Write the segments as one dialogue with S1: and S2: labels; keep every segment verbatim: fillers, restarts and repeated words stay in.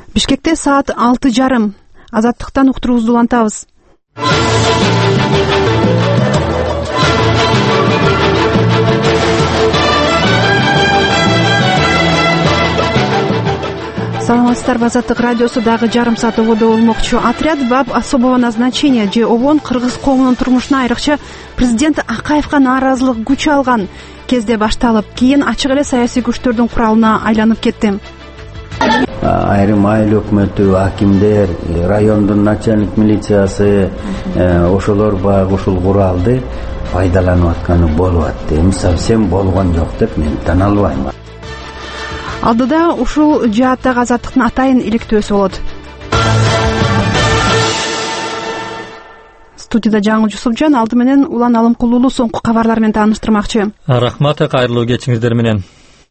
S1: Бишкекте саат алты жарым. Азаттыктан уктуруубузду улантабыз. Саламатсыздарбы, Азаттык радиосу дагы жарым саат ободо болмокчу. Отряд баб особого назначения же обон кыргыз коомунун турмушуна айрыкча президент Акаевга нааразылык күч алган кезде башталып, кийин ачык эле саясий күчтөрдүн куралына айланып кетти.
S2: Айрым айыл өкмөтү, акимдер, райондун начальник милициясы, ошолор баягы ушул куралды пайдаланып атканы болуп атты. Эми совсем болгон жок деп мен тана албайм.
S1: Алдыда ушул жааттагы Азаттыктын атайын иликтөөсү болот. Студияда Жаңы Жусупжан, алды менен Улан Алымкулуулу соңку кабарлар менен тааныштырмакчы.
S3: Рахмат, кайрылуу кечиңиздер менен.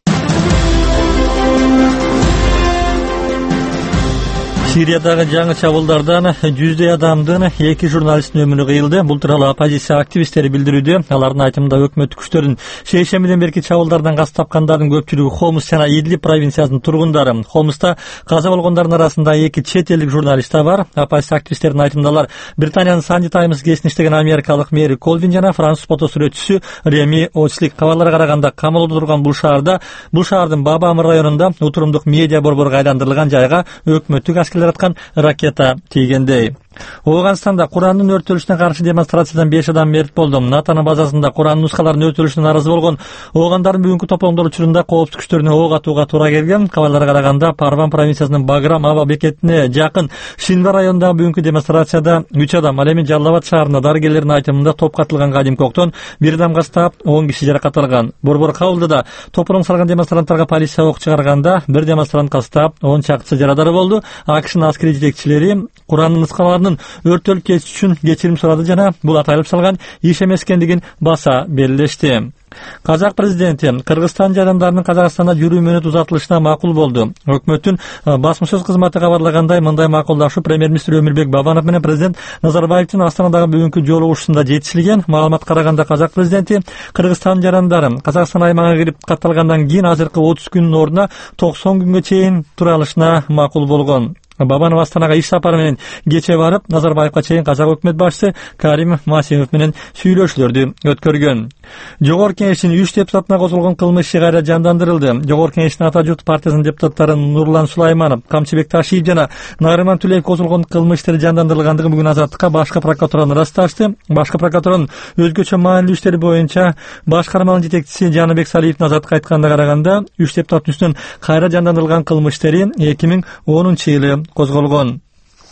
S3: Сириядагы жаңы чабуулдардан жүздөй адамдын эки журналисттин өмүрү кыйылды. Бул тууралуу оппозиция активисттери билдирүүдө. Алардын айтымында өкмөттүк күчтөрдүн шейшембиден берки чабуулдардан каз тапкандардын көпчүлүгү Хомс жана Идлиб провинциясынын тургундары. Хомста каза болгондордун арасында эки чет элдик журналист да бар. Оппозиция активисттердин айтымында алар Британиянын Санди Таймс гезитин иштеген америкалык Мэри Колвин жана француз фото сүрөтчүсү Реми Очлик. Кабарларга караганда камалда турган бул шаарда, бул шаардын Бабамыр районунда утурумдук медиа борборго айландырылган жайга өкмөттүк аскерлер аткан ракета тийгендей. Ооганстанда Курандын өртөлүшүнө каршы демонстрациядан беш адам мерт болду. Натанын базасында Курандын нускаларынын өртөлүшүнө нааразы болгон оогандардын бүгүнкү топломдор учурунда коопсуздук күчтөрүнө ок атууга туура келген. Кабарларга караганда Парван провинциясынын Баграм аба бекетине жакын Шинва районундагы бүгүнкү демонстрацияда үч адам, ал эми Жалал Абад шаарында дарыгерлердин айтымында топко атылган кадимки октон бир адам кастап он киши жаракат алган. Борбор Кабылдыда топурун салган демонстранттарга полиция ок чыгарганда бир демонстрант кастап он чакчысы жарадар болду. АКШнын аскери жетекчилери Курандын нускаларынын өртөлүп кетиш үчүн кечирим сурады жана бул атайылып салган иш эмес экендигин баса белгилешти. Казак президенти Кыргызстан жарандарынын Казакстанда жүрүү мөөнөтү узартылышына макул болду. Өкмөттүн басмашөз кызматы кабарлагандай, мындай макулдашуу премьер-министр Өмүрбек Бабанов менен президент Назарбаевдин Астанадагы бүгүнкү жолугушуусунда жетишилген. Маалыматка караганда Казак президенти Кыргызстан жарандары Казакстан аймагына кирип катталгандан кийин азыркы отуз күндүн ордуна токсон күнгө чейин тура алышына макул болгон. Бабанов Астанага иш сапары менен кече барып, Назарбаевга чейин казак өкмөт башчысы Карим Масимов менен сүйлөшүүлөрдү өткөргөн. Жогорку Кеңештин үч депутатына козголгон кылмыш иши кайра жандандырылды. Жогорку Кеңештин Ата журт партиясынын депутаттары Нурлан Сулайманов, Камчыбек Ташиев жана Нарыман Түлеев козголгон кылмыш иштери жандандырылгандыгын бүгүн Азаттыкка башкы прокуратуранын ырасташты. Башкы прокуратуранын өзгөчө маанилүү иштери боюнча башкарманын жетекчиси Жаныбек Салиевдин Азаттыкка айтканда караганда, үч депутаттын үстүнөн кайра жандандырылган кылмыш иштери эки миң онунчу жылы козголгон.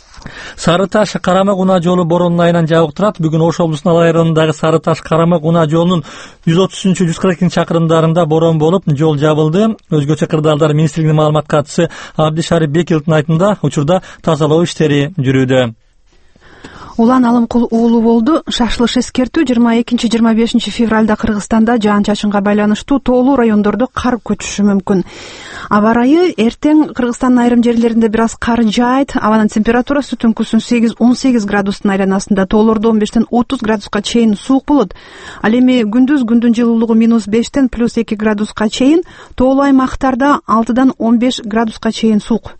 S3: Сары Таш Карамак унаа жолу боронун айынан жабык турат. Бүгүн Ош облусунун Алай районундагы Сары Таш Карамак унаа жолунун жүз отуз үчүнчү жүз кырк экинчи чакырымдарында борон болуп, жол жабылды. Өзгөчө кырдаалдар министрлигинин маалымат катчысы Абдишарип Бекилдин айтымында учурда тазалоо иштери жүрүүдө.
S1: Улан Алымкулуулу болду. Шашылыш эскертүү жыйырма экинчи жыйырма бешинчи февралда Кыргызстанда жаан-чачынга байланыштуу тоолуу райондордо кар көчүшү мүмкүн. Аба ырайы эртең Кыргызстандын айрым жерлеринде бир аз кар жаайт. Абанын температурасы түнкүсүн сегиз он сегиз градустун айланасында, тоолордо он бештен отуз градуска чейин суук болот. Ал эми күндүз күндүн жылуулугу минус бештен плюс эки градуска чейин, тоолуу аймактарда алтыдан он беш градуска чейин суук.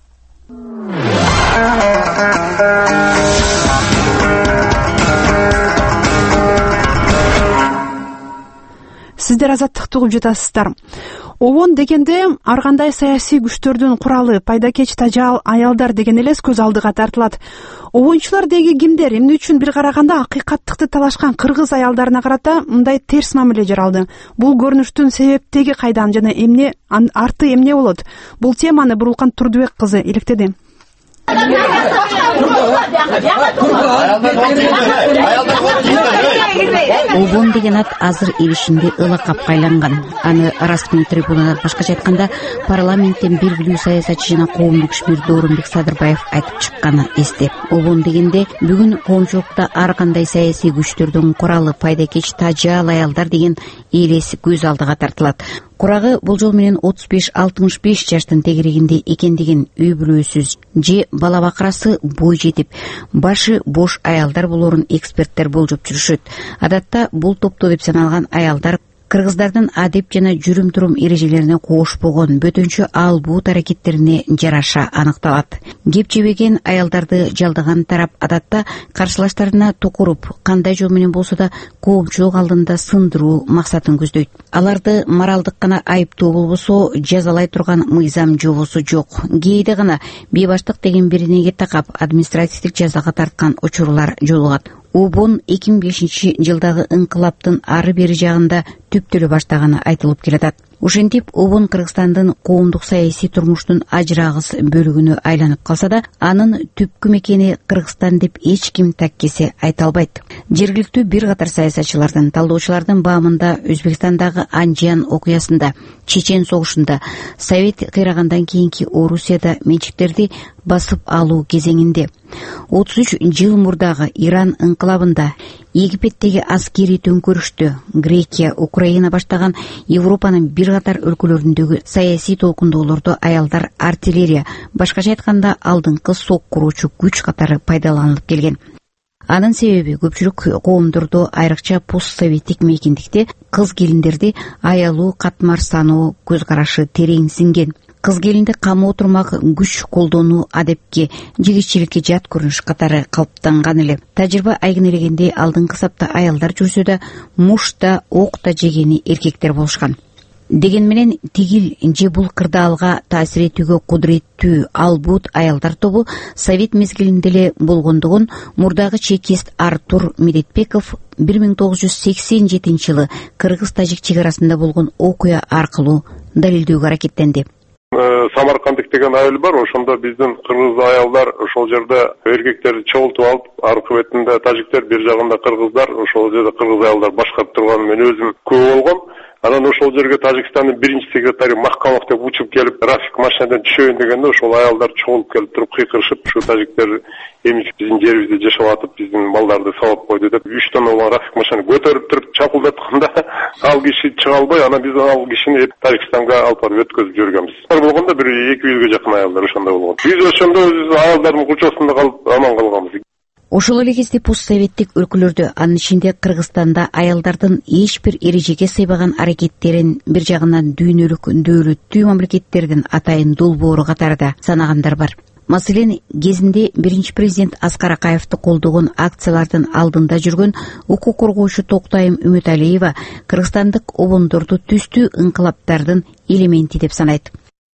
S1: Сиздер Азаттыкты угуп жатасыздар. Обон дегенде ар кандай саясий күчтөрдүн куралы, пайдакеч тажал аялдар деген элес көз алдыга тартылат. Обончулар деги кимдер? Эмне үчүн бир караганда акыйкаттыкты талашкан кыргыз аялдарына карата мындай терс мамиле жаралды? Бул көрүнүштүн себептеги кайдан жана эмне арты эмне болот? Бул теманы Бурулкан Турдубек кызы иликтеди.
S4: Обон деген ат азыр иришинде ылакапка айланган. Аны расмий трибунада, башкача айтканда парламенттен белгилүү саясатчы жана коомдук ишмер Доорунбек Садырбаев айтып чыкканы эсте. Обон дегенде бүгүн коомчулукта ар кандай саясий күчтөрдүн куралы, пайдакеч тажал аялдар деген элеси көз алдыга тартылат. Курагы бул жол менен отуз беш алтымыш беш жаштын тегерегинде экендигин үй бүлөсүз же бала бакырасы бой жетип, башы бош аялдар болорун эксперттер болжоп жүрүшөт. Адатта бул топто деп саналган аялдар кыргыздардын адеп жана жүрүм турум эрежелерине кошпогон бөтөнчө ал бут аракеттерине жараша аныкталат. Кеп жебеген аялдарды жалдаган тарап адатта каршылаштарына токуруп, кандай жол менен болсо да коомчулук алдында сындыруу максатын көздөйт. Аларды моралдык гана айыптоо болбосо жазалай турган мыйзам жобосу жок. Кээде гана бейбаштык деген беренеге такап административдик жазага тарткан учурлар жолугат. ОБОн эки миң бешинчи жылдагы ыңкылаптын ары бери жагында түптөлө баштаганы айтылып келатат. Ошентип ОБОн Кыргызстандын коомдук саясий турмуштун ажырагыс бөлүгүнө айланып калса да, анын түпкү мекени Кыргызстан деп эч ким таккесе айта албайт. Жергиликтүү бир катар саясатчылардын, талдоочулардын баамында Өзбекстандагы Анжан окуясында, Чечен согушунда, Совет кыйрагандан кийинки Орусияда менчиктерди басып алуу кезеңинде, отуз үч жыл мурдагы Иран ыңкылабында, Египеттеги аскерий төңкөрүштө, Грекия, Украина баштаган Европанын бир катар өлкөлөрүндөгү саясий толкундоолордо аялдар артиллерия, башкача айтканда алдыңкы сок куруучу күч катары пайдаланылып келген. Анын себеби көпчүлүк коомдордо, айрыкча постсоветтик мейкиндикте кыз келиндерди аялуу, катмар саноо көз карашы терең сиңген. Кыз келинди камоо турмак күч колдонуу адепке, жигитчиликке жат көрүнүш катары калыптанган эле. Тажрыйба айгинелегендей алдыңкы сапта аялдар жүрсө да, муш да, ок да жегени эркектер болушкан. Деген менен тигил же бул кырдаалга таасир этүүгө кудуреттүү албут аялдар тобу совет мезгилинде эле болгондугун мурдагы чекист Артур Медетбеков бир миң тогуз жүз сексен жетинчи жылы кыргыз-тажик чек арасында болгон окуя аркылуу далилдөөгө аракеттенди.
S5: Самаркандык деген айыл бар, ошондо биздин кыргыз аялдар ошол жерде эркектерди чогултуп алып, аркы бетинде тажиктер, бир жагында кыргыздар, ошол жерде кыргыз аялдар башкарып турганын мен өзүм көрүп болгом. Анан ошол жерге Тажикстандын биринчи секретари Махкамов деп учуп келип, Рафик машинадан түшөйүн дегенде, ошол аялдар чогулуп келип туруп кыйкырышып, ушу тажиктер эми биздин жерибизде жашап атып, биздин балдарды сабап койду деп, үч тонна болгон Рафик машинаны көтөрүп туруп чапылдатканда, ал киши чыга албай, анан биз ал кишини Тажикстанга алып барып өткөзүп жүргөнбүз. Болгондо бир эки жүзгө жакын аялдар ошондой болгон. Биз ошондо өз аялдардын кучасында калып аман калганбыз.
S4: Ошол эле кезде постсоветтик өлкөлөрдө, анын ичинде Кыргызстанда аялдардын эч бир эрежеге сыйбаган аракеттерин бир жагынан дүйнөлүк дөөлөттүү мамлекеттердин атайын долбоору катарында санагандар бар. Маселен, кезинде биринчи президент Аскар Акаевди колдогон акциялардын алдында жүргөн укук коргоочу Токтайым Үмүталиева Кыргызстандык обондорду түстүү ыңкылаптардын элементи деп санайт.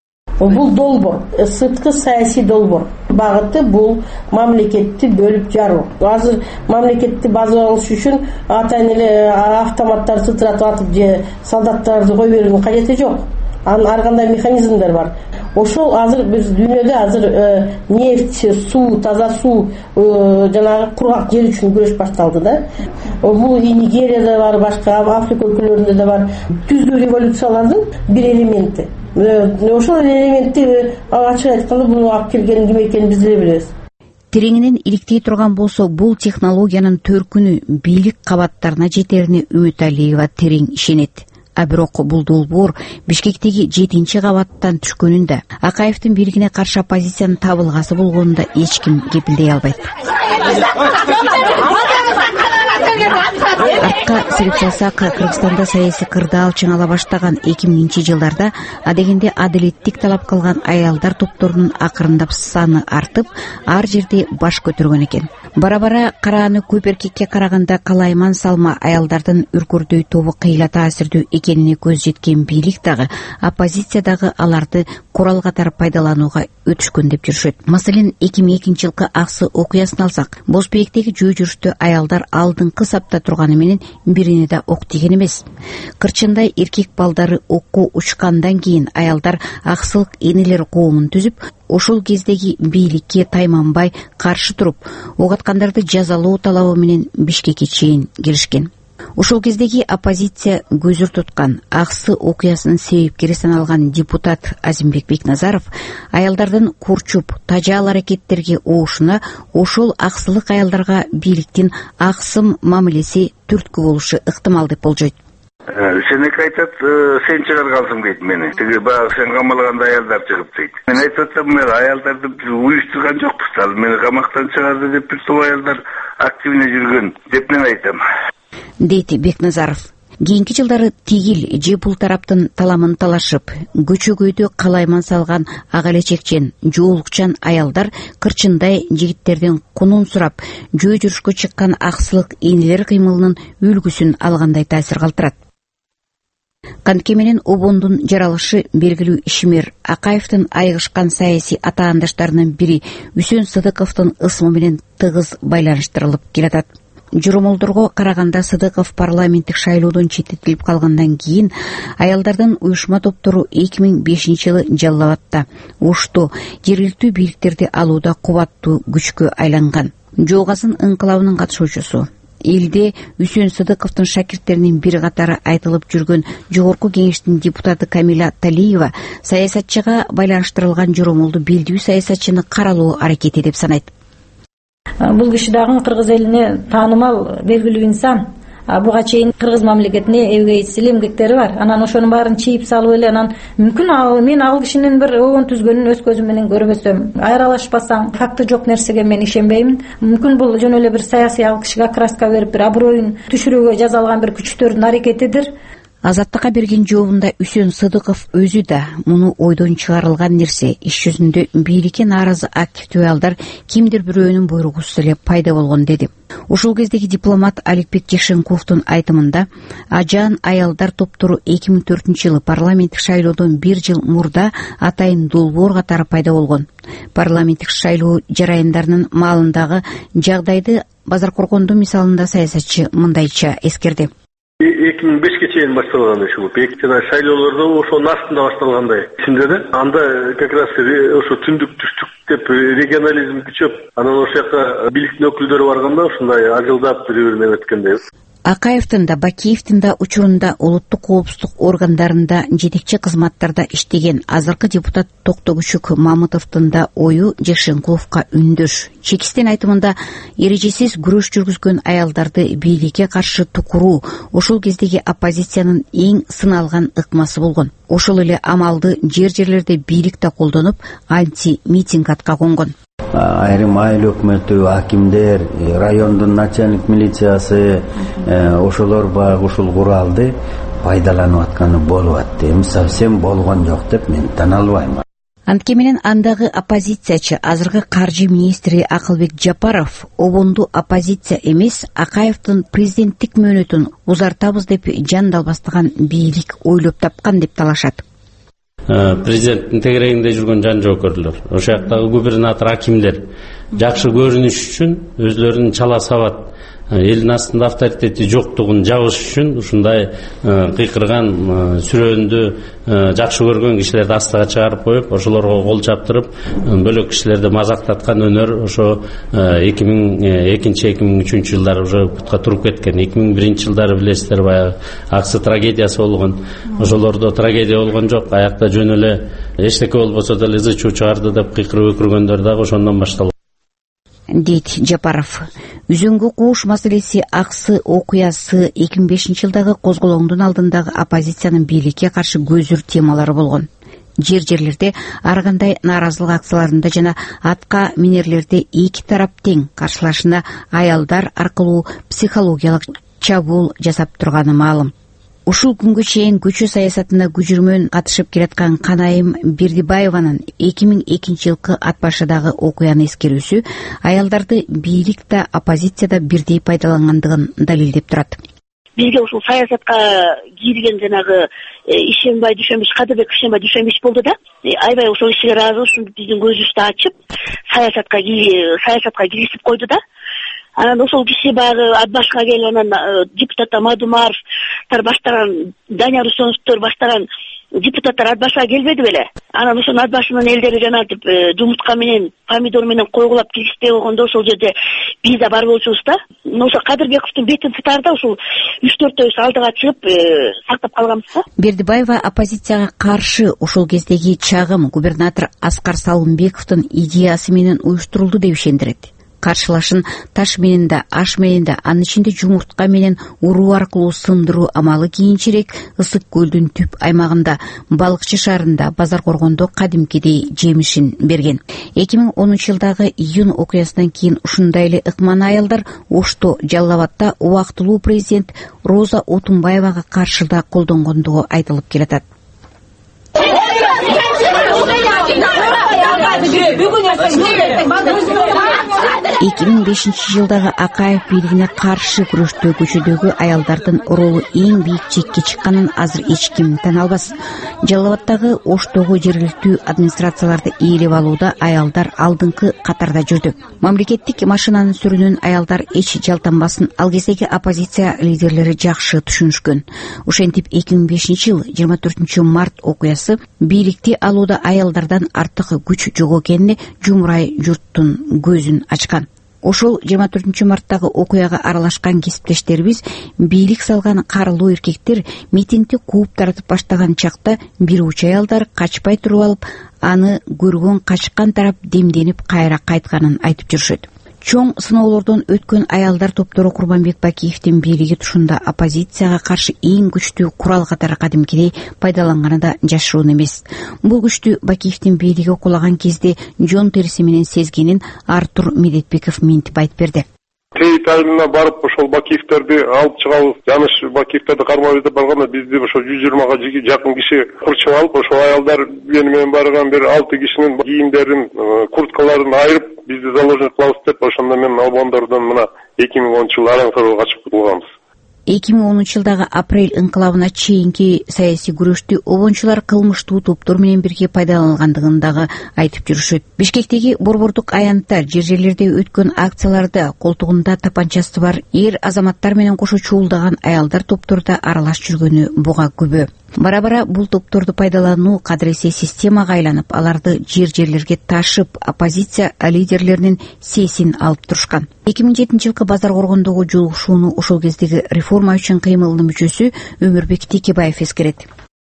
S6: Бул долбоор, сырткы саясий долбоор. Багыты бул мамлекетти бөлүп жаруу. Азыр мамлекетти базып алыш үчүн атайын эле автоматтар сытыратып атып же солдаттарды кой берүүнүн кажети жок. Анын ар кандай механизмдер бар. Ошол азыр биз дүйнөдө азыр нефть, суу, таза суу, жанагы кургак жер үчүн күрөш башталды да. Бул и Нигерияда бар, башка Африка өлкөлөрүндө да бар. Түздүү революциялардын бир элементи. Ошол элементти ачык айтканда буну алып келген ким экенин биз эле билебиз.
S4: Тереңинен иликтей турган болсо, бул технологиянын төркүнү бийлик кабаттарына жетерине Үмүталиева терең ишенет. А бирок бул долбоор Бишкектеги жетинчи кабаттан түшкөнүн да, Акаевдин бийлигине каршы оппозициянын табылгасы болгонун да эч ким кепилдей албайт. Артка сирип салсак, Кыргызстанда саясий кырдаал чыңала баштаган эки миңинчи жылдарда адегенде адилеттик талап кылган аялдар топторунун акырындап саны артып, ар жерде баш көтөргөн экен. Бара-бара карааны көп эркекке караганда калайман салма аялдардын үркөрдөй тобу кыйла таасирдүү экенине көз жеткен бийлик дагы, оппозиция дагы аларды курал катары пайдаланууга өтүшкөн деп жүрүшөт. Маселен, эки миң экинчи жылкы Аксы окуясын алсак, Бозбейектеги жөө жүрүштө аялдар алдыңкы сапта турганы менен бирине да ок тиген эмес. Кырчындай эркек балдары окко учкандан кийин аялдар аксылык энелер коомун түзүп, ошол кездеги бийликке тайманбай каршы туруп, ок аткандарды жазалоо талабы менен Бишкекке чейин келишкен. Ошол кездеги оппозиция көзүр туткан Аксы окуясынын себепкери саналган депутат Азимбек Бекназаров аялдардын курчуп, тажал аракеттерге оошуна ошол аксылык аялдарга бийликтин аксым мамилеси түрткү болушу ыктымал деп болжойт.
S7: Сенеке айтат, сен чыгаргансың дейт мени. Тиги баягы сен камалганда аялдар чыгып дейт. Мен айтып атам, мен аялдарды уюштурган жокпуз. Ал мени камактан чыгарды деп бир топ аялдар активне жүргөн деп мен айтам.
S4: Дейт Бекназаров. Кийинки жылдары тигил же бул тараптын таламын талашып, көчөгөйдө калайман салган ага эле чекчен, жоолукчан аялдар кырчындай жигиттерден кунун сурап, жөө жүрүшкө чыккан аксылык энелер кыймылынын үлгүсүн алгандай таасир калтырат. Кантке менен обондун жаралышы белгилүү ишмер Акаевдин айыгышкан саясий атаандаштарынын бири Үсөн Сыдыковдун ысмы менен тыгыз байланыштырылып келатат. Журумолдорго караганда Сыдыков парламенттик шайлоодон четтетилип калгандан кийин аялдардын уюшма топтору эки миң бешинчи жылы Жалал Абадта Ошто жергиликтүү бийликтерди алууда кубаттуу күчкө айланган. Жолгазын ыңкылабынын катышуучусу, элде Үсөн Сыдыковдун шакирттеринин бир катары айтылып жүргөн Жогорку кеңештин депутаты Камила Талиева саясатчыга байланыштырылган журумолду белдүү саясатчыны каралоо аракети деп санайт.
S8: Бул киши дагы кыргыз элине таанымал белгилүү инсан. Буга чейин кыргыз мамлекетине эбегейтсил эмгектери бар. Анан ошонун баарын чийип салып эле анан мүмкүн ал мен ал кишинин бир обон түзгөнүн өз көзүм менен көрбөсөм, айыралашпасам, факты жок нерсеге мен ишенбеймин. Мүмкүн бул жөн эле бир саясий ал кишиге краска берип, бир аброюн түшүрүүгө жазалган бир күчтөрдүн аракетидир.
S4: Азаттыкка берген жообунда Үсөн Сыдыков өзү да муну ойдон чыгарылган нерсе, иш жүзүндө бийликке нааразы активдүү аялдар кимдир бирөөнүн буйругусу эле пайда болгон деди. Ушул кездеги дипломат Аликбек Жешенкуловдун айтымында, ажаан аялдар топтору эки миң төртүнчү жылы парламенттик шайлоодон бир жыл мурда атайын долбоор катары пайда болгон. Парламенттик шайлоо жарайымдарынын маалындагы жагдайды Базаркоргондун мисалында саясатчы мындайча эскерди.
S9: эки миң бешке чейин башталган ушул экинчи шайлоолордо ошонун астында башталгандай эсимде да. Анда как раз ошо түндүк түштүк деп регионализм күчөп, анан ошол жака бийликтин өкүлдөрү барганда ушундай ажылдап бири-бирине өткөндөй.
S4: Акаевдин да Бакиевдин да учурунда улуттук коопсуздук органдарында жетекчи кызматтарда иштеген азыркы депутат Токтогүчүк Мамытовдун да ою Жешенкуловго үндөш. Чекистин айтымында эрежесиз күрөш жүргүзгөн аялдарды бийликке каршы тукуруу ошол кездеги оппозициянын эң сыналган ыкмасы болгон. Ошол эле амалды жер-жерлерде бийлик да колдонуп, анти-митинг атка конгон.
S2: Айрым айыл өкмөтү, акимдер, райондун начальник милициясы ошолор баягы ушул куралды пайдаланып атканы болуп атты. Эми совсем болгон жок деп мен тана албайм.
S4: Антке менен андагы оппозициячы азыркы каржы министри Акылбек Жапаров обонду оппозиция эмес, Акаевдин президенттик мөөнөтүн узартабыз деп жан далбастаган бийлик ойлоп тапкан деп талашат.
S10: Президенттин тегерегинде жүргөн жан жоокерлор, ошол жактагы губернатор, акимдер жакшы көрүнүш үчүн өзлөрүн чала сабат, элдин астында авторитети жоктугун жабыш үчүн ушундай кыйкырган, сүрөндү жакшы көргөн кишилерди астыга чыгарып коюп, ошолорго кол чаптырып, бөлөк кишилерди мазактаткан өнөр ошо эки миң экинчи эки миң үчүнчү жылдары уже бутка туруп кеткен. эки миң биринчи жылдары билесиздер, баягы Аксы трагедиясы болгон. Ошолордо трагедия болгон жок, аякта жөн эле эчтеке болбосо деле ызы чуу чыгарды деп кыйкырып өкүргөндөр дагы ошондон башталган
S4: дейт Жапаров. Үзөңгү кууш маселеси, Аксы окуясы эки миң бешинчи жылдагы козголоңдун алдындагы оппозициянын бийликке каршы көзүр темалары болгон. Жер-жерлерде ар кандай нааразылык акцияларында жана атка минерлерде эки тарап тең каршылашына аялдар аркылуу психологиялык чабуул жасап турганы маалым. Ушул күнгө чейин көчө саясатына күжүрмөн катышып келаткан Канайым Бердибаеванын эки миң экинчи жылкы ат башыдагы окуяны эскерүүсү аялдарды бийлик да оппозиция да бирдей пайдалангандыгын далилдеп турат.
S11: Бизге ушул саясатка кирген жанагы Ишенбай Дүйшөнбиш, Кадырбек Ишенбай Дүйшөнбиш болду да. Айбай ошол ишиге ыраазы, ушул биздин көзүбүздү ачып, саясатка саясатка киргизип койду да. Анан ошол киши баягы ат башка келип, анан депутат Мадумаровтар баштаган, Данияр Усеновдор баштаган депутаттар ат башка келбеди беле. Анан ошол ат башынын элдери жанагы жумуртка менен, помидор менен койгулап киргизбей койгондо ошол жерде биз да бар болчубуз да. Ошо Кадырбековдун бетин тытарда ушул үч төртөөбүз алдыга чыгып сактап калганбыз да.
S4: Бердибаева оппозицияга каршы ошол кездеги чагым губернатор Аскар Салымбековдун идеясы менен уюштурулду деп ишендирет. каршылашын таш менен да, аш менен да, анын ичинде жумуртка менен уруу аркылуу сындыруу амалы кийинчерээк Ысык көлдүн түп аймагында, Балыкчы шаарында, Базар Коргондо кадимкидей жемишин берген. эки миң онунчу жылдагы июнь окуясынан кийин ушундай эле ыкман аялдар Ошто, Жалал Абадда убактылуу президент Роза Отунбаевага каршы да колдонгондугу айтылып келатат. эки миң бешинчи жылдагы Акаев бийлигине каршы күрөштө көчөдөгү аялдардын ролу эң бийик чекке чыкканын азыр эч ким тана албас. Жалал Абаддагы Оштогу жергиликтүү администрацияларды ээлеп алууда аялдар алдыңкы катарда жүрдү. Мамлекеттик машинанын сүрүнөн аялдар эч жалтанбасын ал кездеги оппозиция лидерлери жакшы түшүнүшкөн. Ошентип эки миң бешинчи жыл жыйырма төртүнчү март окуясы бийликти алууда аялдардан артык күч жок экенине жумурай журттун көзүн ачкан. Ошол жыйырма төртүнчү марттагы окуяга аралашкан кесиптештерибиз бийлик салган карылуу эркектер митингди кууп таратып баштаган чакта бир уч аялдар качпай туруп алып, аны көргөн качкан тарап демденип кайра кайтканын айтып жүрүшөт. Чоң сыноолордон өткөн аялдар топтору Курманбек Бакиевдин бийлиги тушунда оппозицияга каршы эң күчтүү курал катары кадимкидей пайдаланганы да жашыруун эмес. Бул күчтү Бакиевдин бийлиги кулаган кезде жон териси менен сезгенин Артур Медетбеков минтип айтып берди.
S5: Тейит айылына барып ошол Бакиевтерди алып чыгабыз. Жаныш Бакиевтерди кармабыз деп барганда бизди ошо жүз жыйырмага жакын киши курчуп алып, ошол аялдар менен барган бир алты кишинин кийимдерин, курткаларын айырып, бизди заложник кылабыз деп, ошондо мен обондордон мына эки миң онунчу жылы араң качып калганбыз.
S4: эки миң онунчу жылдагы апрель инкылабына чейинки саясий күрөштү обончулар кылмыштуу топтор менен бирге пайдалангандыгын дагы айтып жүрүшөт. Бишкектеги борбордук аянттар жер жерлерде өткөн акцияларда колтугунда тапанчасы бар эр азаматтар менен кошо чуулдаган аялдар топтордо аралаш жүргөнү буга күбө. Бара-бара бул топторду пайдалануу кадыресе системага айланып, аларды жер жерлерге ташып, оппозиция лидерлеринин сесин алып турушкан. эки миң жетинчи жылкы Базар Коргондогу жолугушууну ошол кездеги реформа үчүн кыймылдын мүчөсү Өмүрбек Текебаев эскерет.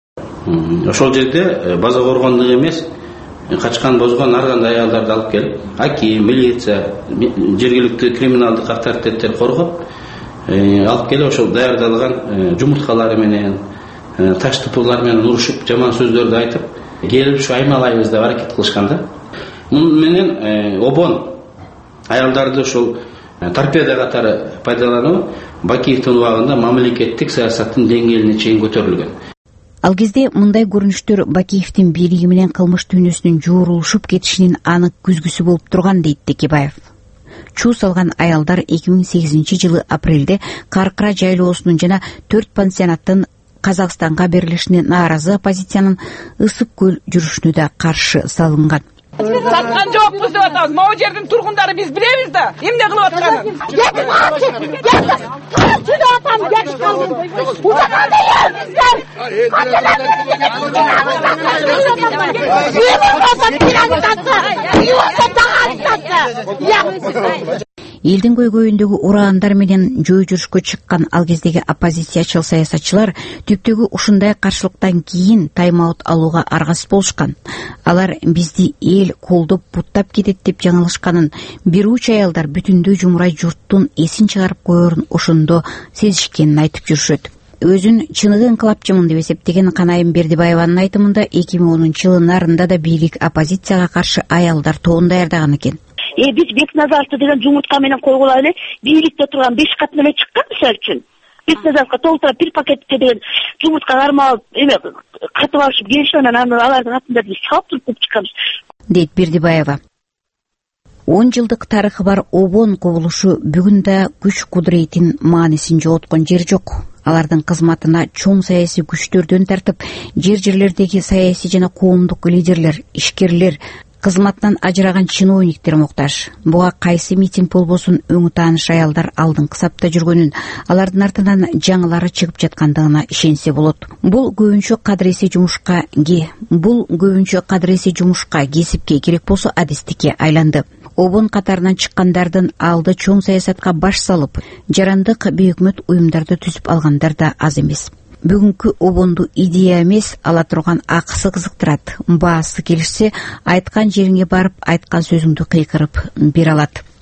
S10: Ошол жерде Базар Коргондук эмес, качкан бозгон ар кандай аялдарды алып келип, аким, милиция, жергиликтүү криминалдык авторитеттер коргоп, алып келип ошол даярдалган жумурткалары менен таш тупулар менен урушуп, жаман сөздөрдү айтып, келип ушу аймалайбыз деп аракет кылышкан да. Муну менен обон аялдарды ошол торпеда катары пайдалануу Бакиевдин убагында мамлекеттик саясаттын деңгээлине чейин көтөрүлгөн.
S4: Ал кезде мындай көрүнүштөр Бакиевдин бийлиги менен кылмыш дүйнөсүнүн жуурулушуп кетишинин анык күзгүсү болуп турган дейт Текебаев. Чуу салган аялдар эки миң сегизинчи жылы апрелде Каркыра жайлоосунун жана төрт пансионаттын Казакстанга берилишине нааразы оппозициянын Ысык көл жүрүшүнө да каршы салынган.
S12: Саткан жокпуз деп атабыз. Могу жердин тургундары биз билебиз да, эмне кылып атканын.
S4: Элдин көйгөйүндөгү ураандар менен жөө жүрүшкө чыккан ал кездеги оппозициячыл саясатчылар түптөгү ушундай каршылыктан кийин тайм-аут алууга аргасыз болушкан. Алар бизди эл колдоп буттап кетет деп жаңылышканын, бир уч аялдар бүтүндөй жумурай журттун эсин чыгарып коерун ошондо сезишкенин айтып жүрүшөт. Өзүн чыныгы инкылапчымын деп эсептеген Канайым Бердибаеванын айтымында эки миң онунчу жылы нарында да бийлик оппозицияга каршы аялдар тобун даярдаган экен.
S11: Э биз Бекназаровду деген жумуртка менен койгула эле бийликте турган беш кат менен чыккан, мисалы үчүн. Бекназаровго толтура бир пакетке деген жумуртка кармалып, эме катып алышып келишти, анан алардын атында биз салып туруп чыкканбыз,
S4: дейт Бердибаева. он жылдык тарыхы бар обон кубулушу бүгүн да күч кудуретин маанисин жоготкон жери жок. Алардын кызматына чоң саясий күчтөрдөн тартып, жер жерлердеги саясий жана коомдук лидерлер, ишкерлер, кызматтан ажыраган чиновниктер муктаж. Буга кайсы митинг болбосун өңү тааныш аялдар алдыңкы сапта жүргөнүн, алардын артынан жаңылары чыгып жаткандыгына ишенсе болот. Бул көбүнчө кадыреси жумушка ге, бул көбүнчө кадыреси жумушка, кесипке, керек болсо адистикке айланды. Обон катарынан чыккандардын алды чоң саясатка баш салып, жарандык бейөкмөт уюмдарды түзүп алгандар да аз эмес. Бүгүнкү обонду идея эмес, ала турган акысы кызыктырат. Баасы келишсе, айткан жериңе барып, айткан сөзүңдү кыйкырып бере алат.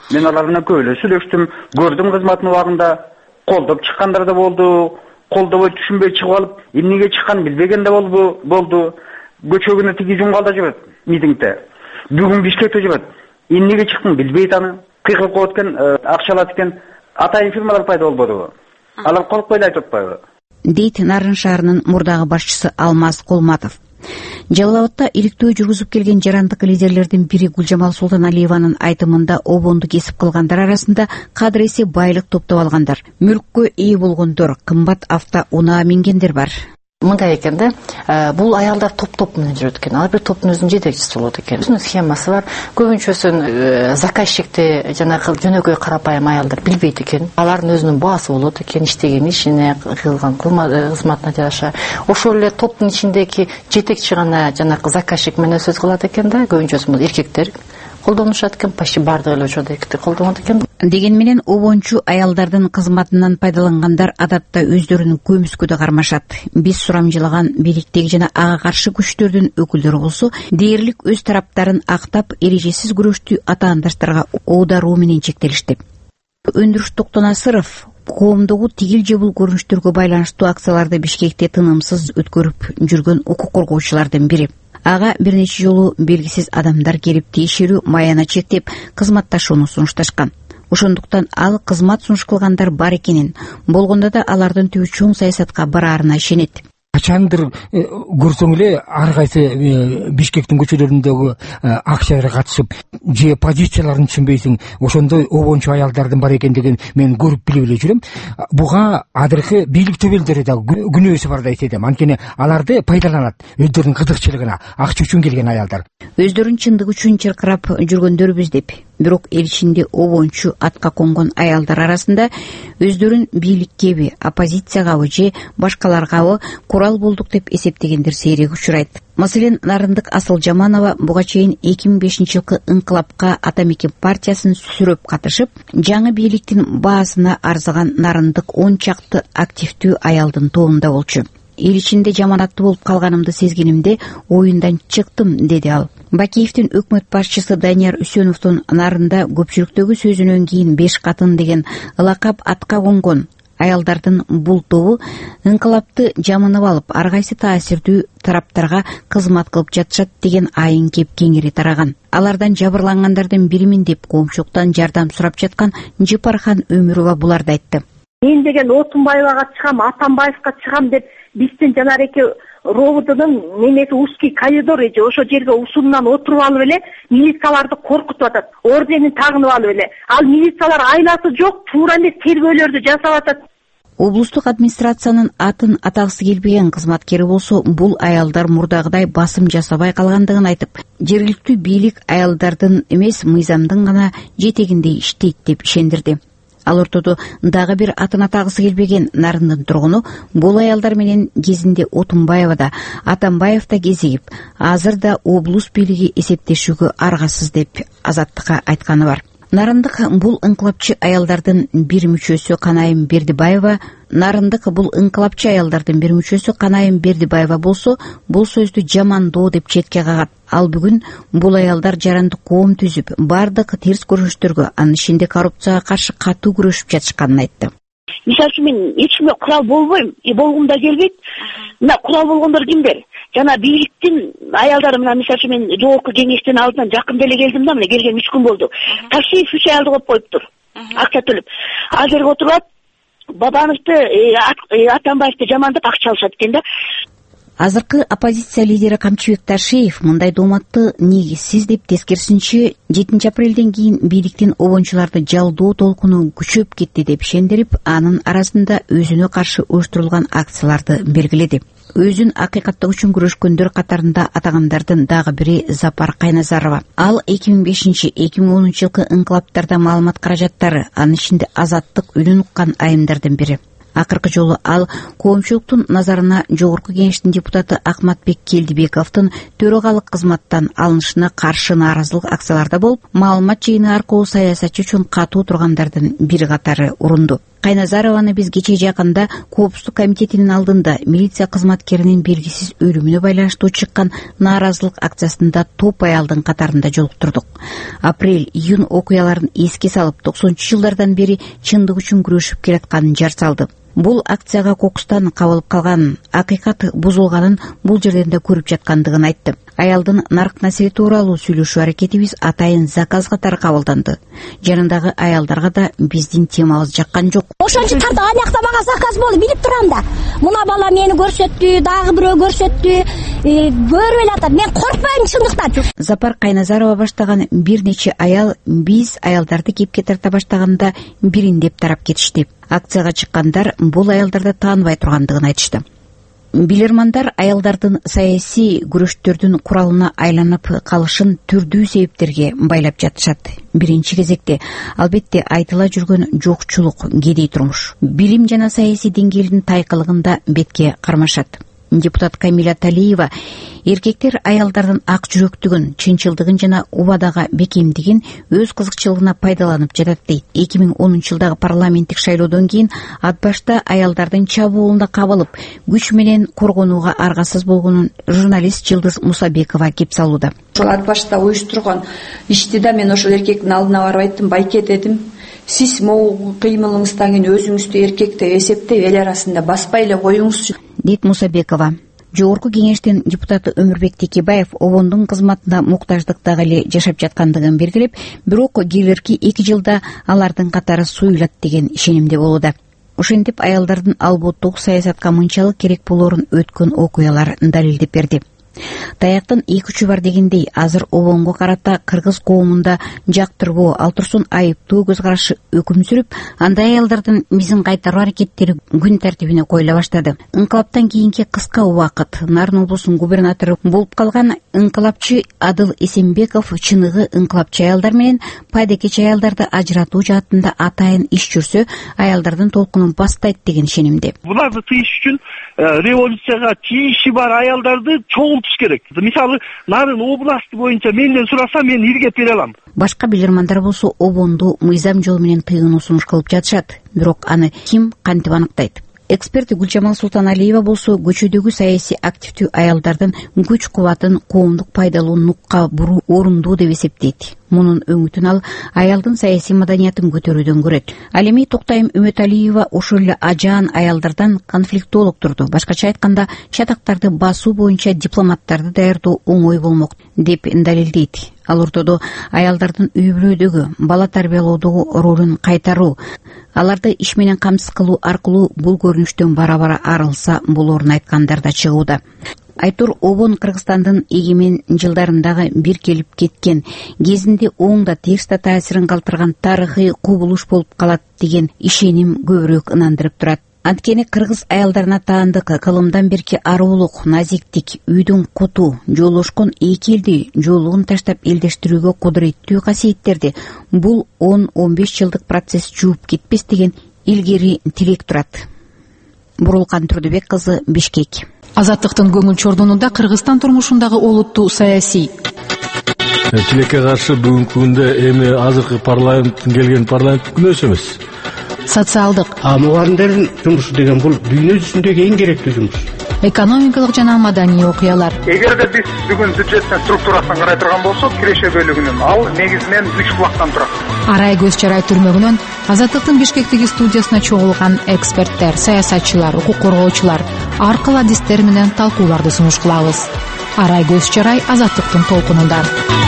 S13: Мен алар менен көп эле сүйлөштүм, көрдүм кызматтын убагында, колдоп чыккандар да болду, колдобой түшүнбөй чыгып алып, эмнеге чыкканын билбеген да болду. болду. Көчөгүнө тиги жумгалда жүрөт митингде. Бүгүн Бишкекте жүрөт. Эмнеге чыктың билбейт аны. Кыйкылып коет экен, акчалат экен. Атайын фирмалар пайда болбодубу? Алар коркпой эле айтып атпайбы?
S4: Дейт Нарын шаарынын мурдагы башчысы Алмаз Кулматов. Жалал Абадта иликтөө жүргүзүп келген жарандык лидерлердин бири Гүлжамал Султаналиеванын айтымында обонду кесип кылгандар арасында кадыресе байлык топтоп алгандар, мүлккө ээ болгондор, кымбат авто унаа мингендер бар.
S14: Мындай экен да, бул аялдар топ-топ менен жүрөт экен. Ал бир топтун өзүнүн жетекчиси болот экен. Өзүнүн схемасы бар. Көбүнчөсүн заказчикти жанагы жөнөкөй карапайым аялдар билбейт экен. Алардын өзүнүн баасы болот экен, иштеген ишине, кылган кызматына жараша. Ошол эле топтун ичиндеги жетекчи гана жанагы заказчик менен сөз кылат экен да. Көбүнчөсү бул эркектер колдонушат экен, почти бардыгы эле ошол эркектер колдонот экен.
S4: Деген менен обончу аялдардын кызматынан пайдалангандар адатта өздөрүнүн көмүскөдө кармашат. Биз сурамжылаган бийликтеги жана ага каршы күчтөрдүн өкүлдөрү болсо, дээрлик өз тараптарын актап, эрежесиз күрөштү атаандаштарга оодаруу менен чектелишти. Өндүрүш Токтонасыров коомдогу тигил же бул көрүнүштөргө байланыштуу акцияларды Бишкекте тынымсыз өткөрүп жүргөн укук коргоочулардын бири. Ага бир нече жолу белгисиз адамдар келип тиешелүү маяна чектеп, кызматташууну сунушташкан. Ошондуктан ал кызмат сунуш кылгандар бар экенин, болгондо да алардын түбү чоң саясатка бараарына ишенет.
S15: Качандыр көрсөң эле ар кайсы Бишкектин көчөлөрүндөгү акчаларга катышып, же позицияларын түшүнбөйсүң, ошондой обончу аялдардын бар экендигин мен көрүп билип эле жүрөм. Буга азыркы бийлик төбөлдөрү да күнөөсү бар да эсептейм. Анткени аларды пайдаланат, өздөрүнүн кызыкчылыгына, акча үчүн келген аялдар.
S4: Өздөрүн чындык үчүн чыркырап жүргөндөрбүз деп, бирок эл ичинде обончу атка конгон аялдар арасында өздөрүн бийликкеби, оппозициягабы же башкаларгабы курал болдук деп эсептегендер сейрек учурайт. Маселен, Нарындык Асылжаманова буга чейин эки миң бешинчи жылкы инкылапка Ата Мекен партиясын сүрөп катышып, жаңы бийликтин баасына арзыган Нарындык он чакты активдүү аялдын тобунда болчу. Эл ичинде жаманаттуу болуп калганымды сезгенимде оюндан чыктым, деди ал. Бакиевдин өкмөт башчысы Данияр Үсөновдун Нарында көпчүлүктөгү сөзүнөн кийин беш катын деген ылакап атка конгон аялдардын бул тобу инкылапты жамынып алып, ар кайсы таасирдүү тараптарга кызмат кылып жатышат деген айын кеп кеңири тараган. Алардан жабырлангандардын биримин деп коомчулуктан жардам сурап жаткан Жыпархан Өмүрова буларды айтты.
S16: Мен деген Отунбаевага чыгам, Атамбаевга чыгам деп биздин жанареки робудунун немеси узкий коридор эже ошо жерге усунунан отуруп алып эле милицияларды коркутуп атат. Орденин тагынып алып эле. Ал милициялар айласы жок, туура эмес тергөөлөрдү жасап атат.
S4: Облустук администрациянын атын атагысы келбеген кызматкери болсо, бул аялдар мурдагыдай басым жасабай калгандыгын айтып, жергиликтүү бийлик аялдардын эмес, мыйзамдын гана жетегинде иштейт деп ишендирди. Ал ортодо дагы бир атын атагысы келбеген Нарындын тургуну бул аялдар менен кезинде Отунбаева да, Атамбаев да кезигип, азыр да облус бийлиги эсептешүүгө аргасыз деп Азаттыкка айтканы бар. Нарындык бул инкылапчы аялдардын бир мүчөсү Канайым Бердибаева, Нарындык бул инкылапчы аялдардын бир мүчөсү Канайым Бердибаева болсо, бул сөздү жамандоо деп четке кагат. Ал бүгүн бул аялдар жарандык коом түзүп, бардык терс көрүнүштөргө, анын ичинде коррупцияга каршы катуу күрөшүп жатышканын айтты.
S11: Мисалы үчүн мен эч кимге курал болбойм, и болгум да келбейт. Мына курал болгондор кимдер? Жана бийликтин аялдары, мына мисалы үчүн мен жогорку кеңештин алдынан жакында эле келдим да, мына келген үч күн болду. Такси үч аялды коюп коюптур. Акча төлөп. Ал жерге отуруп Бабановду, Атамбаевди жамандап акча алышат экен да.
S4: Азыркы оппозиция лидери Камчыбек Ташиев мындай дооматты негизсиз деп, тескерисинче жетинчи апрелден кийин бийликтин обончуларды жалдоо толкуну күчөп кетти деп ишендирип, анын арасында өзүнө каршы уюштурулган акцияларды белгиледи. Өзүн акыйкаттык үчүн күрөшкөндөр катарында атагандардын дагы бири Запар Кайназарова. Ал эки миң бешинчи — эки миң онунчу жылкы инкылаптарда маалымат каражаттары, анын ичинде азаттык үнүн уккан айымдардын бири. Акыркы жолу ал коомчулуктун назарына жогорку кеңештин депутаты Акматбек Келдибековдун төрагалык кызматтан алынышына каршы нааразылык акцияларда болуп, маалымат жыйыны аркылуу саясатчы үчүн катуу тургандардын бири катары урунду. Кайназарованы биз кече жакында Коопсуздук комитетинин алдында милиция кызматкеринин белгисиз өлүмүнө байланыштуу чыккан нааразылык акциясында топ аялдын катарында жолуктурдук. Апрель июнь окуяларын эске салып, токсонунчу жылдардан бери чындык үчүн күрөшүп келатканын жар салды. Бул акцияга кокустан кабылып калган, акыйкат бузулганын бул жерден да көрүп жаткандыгын айтты. Аялдын нарк населе тууралуу сүйлөшүү аракетибиз атайын заказ катары кабылданды. Жанындагы аялдарга да биздин темабыз жаккан жок.
S17: Ошончо тарта анакта мага заказ болду, билип турам да. Муна бала мени көрсөттү, дагы бирөө көрсөттү, көрүп элатат. Мен коркпойм чындыктан.
S4: Запар Кайназарова баштаган бир нече аял биз аялдарды кепке тарта баштаганда бириндеп тарап кетишти. Акцияга чыккандар бул аялдарды тааныбай тургандыгын айтышты. Билермандар аялдардын саясий күрөштөрдүн куралына айланып калышын түрдүү себептерге байлап жатышат. Биринчи кезекте албетте айтыла жүргөн жокчулук, кедей турмуш, билим жана саясий деңгээлдин тайкылыгында бетке кармашат. Депутат Камиля Талиева эркектер аялдардын ак жүрөктүгүн, чынчылдыгын жана убадага бекемдигин өз кызыкчылыгына пайдаланып жатат дейт. эки миң онунчу жылдагы парламенттик шайлоодон кийин ат башта аялдардын чабуулунда кабылып, күч менен коргонууга аргасыз болгонун журналист Жылдыз Мусабекова кеп салууда.
S18: Ошол ат башта уюштурган ишти да мен ошол эркектин алдына барып айттым, байке дедим, сиз могу кыймылыңыздан кийин өзүңүздү эркек деп эсептеп эл арасында баспай эле коюңузчу, дейт Мусабекова. Жогорку кеңештин депутаты Өмүрбек Текебаев обондун кызматында муктаждыкта эле жашап жаткандыгын белгилеп, бирок келерки эки жылда алардын катары суюлат деген ишенимде болууда. Ошентип аялдардын алботтук саясатка мынчалык керек болорун өткөн окуялар далилдеп берди. Таяктын эки учу бар дегендей, азыр обонго карата кыргыз коомунда жактырбоо, ал турсун айыптуу көз карашы өкүм сүрүп, андай аялдардын мизин кайтаруу аракеттери күн тартибине коюла баштады. Инкылаптан кийинки кыска убакыт Нарын облусунун губернатору болуп калган инкылапчы Адыл Эсенбеков чыныгы инкылапчы аялдар менен пайдакеч аялдарды ажыратуу жаатында атайын иш жүрсө, аялдардын толкунун бастайт деген ишенимде.
S19: Буларды тыйыш үчүн революцияга тийиши бар аялдарды чогултуш керек. Мисалы, Нарын областы боюнча менден сураса, мен иргеп бере алам.
S4: Башка билермандар болсо обонду мыйзам жол менен тыйгынуу сунуш кылып жатышат. Бирок аны ким кантип аныктайт? Эксперт Гүлжамал Султаналиева болсо көчөдөгү саясий активдүү аялдардын күч кубатын коомдук пайдалуу нукка буруу орундуу деп эсептейт. Мунун өңүтүн ал аялдын саясий маданиятын көтөрүүдөн көрөт. Ал эми Токтайым Үмөталиева ошол эле ажаан аялдардан конфликтологдурду. Башкача айтканда, чатактарды басуу боюнча дипломаттарды даярдоо оңой болмок деп далилдейт. Ал ортодо аялдардын үй бүлөдөгү, бала тарбиялоодогу ролун кайтаруу, аларды иш менен камсыз кылуу аркылуу бул көрүнүштөн бара-бара арылса болорун айткандар да чыгууда. Айтур обон Кыргызстандын эгемен жылдарындагы бир келип кеткен, кезинде оң да терс да таасирин калтырган тарыхый кубулуш болуп калат деген ишеним көбүрөөк ынандырып турат. Анткени кыргыз аялдарына таандык кылымдан берки арулук, назиктик, үйдүн куту, жолошкон эки элди жолугун таштап элдештирүүгө кудуреттүү касиеттерди бул он он беш жылдык процесс жууп кетпес деген илгери тилек турат. Бурулкан Турдубек кызы, Бишкек.
S20: Азаттыктын көңүл чордонунда Кыргызстан турмушундагы олуттуу саясий
S9: тилекке каршы бүгүнкү күндө эми азыркы парламенттин келген парламент күнөөсү эмес.
S20: Социалдык
S21: а мугалимдердин жумушу деген бул дүйнө жүзүндөгү эң керектүү жумуш.
S20: Экономикалык жана маданий окуялар.
S22: Эгерде биз бүгүн бюджеттин структурасын карай турган болсок, киреше бөлүгүнүн ал негизинен үч булактан турат.
S20: Арай көз чарай түрмөгүнөн Азаттыктын Бишкектеги студиясына чогулган эксперттер, саясатчылар, укук коргоочулар ар кыл адистер менен талкууларды сунуш кылабыз. Арай көз чарай Азаттыктын толкунунда.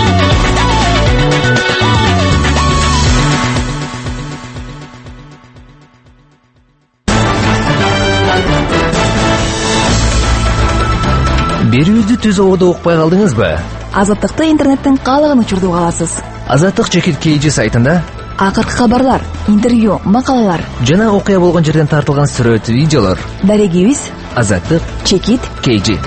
S23: Берүүбүздү түз ободо укпай калдыңызбы?
S24: Азаттыкты интернеттин каалаган учурда аласыз.
S23: Азаттык чекит кейжи сайтында
S24: акыркы кабарлар, интервью, макалалар
S23: жана окуя болгон жерден тартылган сүрөт, видеолор.
S24: Дарегибиз
S23: Азаттык
S24: чекит
S23: кейжи.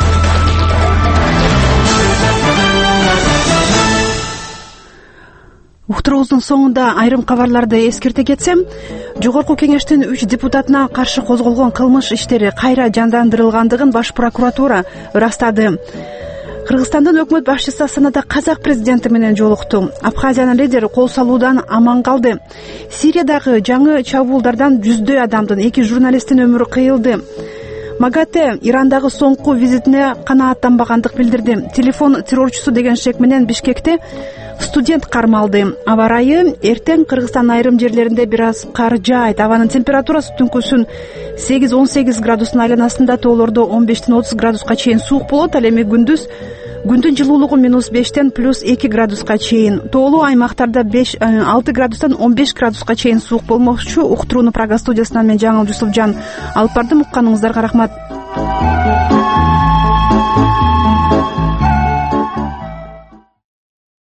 S1: Уктуруубуздун соңунда айрым кабарларды эскерте кетсем, жогорку кеңештин үч депутатына каршы козголгон кылмыш иштери кайра жандандырылгандыгын Баш прокуратура ырастады. Кыргызстандын өкмөт башчысы Астанада казак президенти менен жолукту. Абхазиянын лидери кол салуудан аман калды. Сириядагы жаңы чабуулдардан жүздөй адамдын, эки журналисттин өмүрү кыйылды. МАГАТЭ Ирандагы соңку визитине канааттанбагандык билдирди. Телефон террорчусу деген шек менен Бишкекте студент кармалды. Аба ырайы эртең Кыргызстандын айрым жерлеринде бир аз кар жаайт. Абанын температурасы түнкүсүн сегиз он сегиз градустун айланасында, тоолордо он бештен отуз градуска чейин суук болот. Ал эми күндүз күндүн жылуулугу минус бештен плюс эки градуска чейин. Тоолуу аймактарда беш алты градустан он беш градуска чейин суук болмокчу. Уктурууну Прага студиясынан мен Жаңыл Жусупжан алып бардым. Укканыңыздарга рахмат.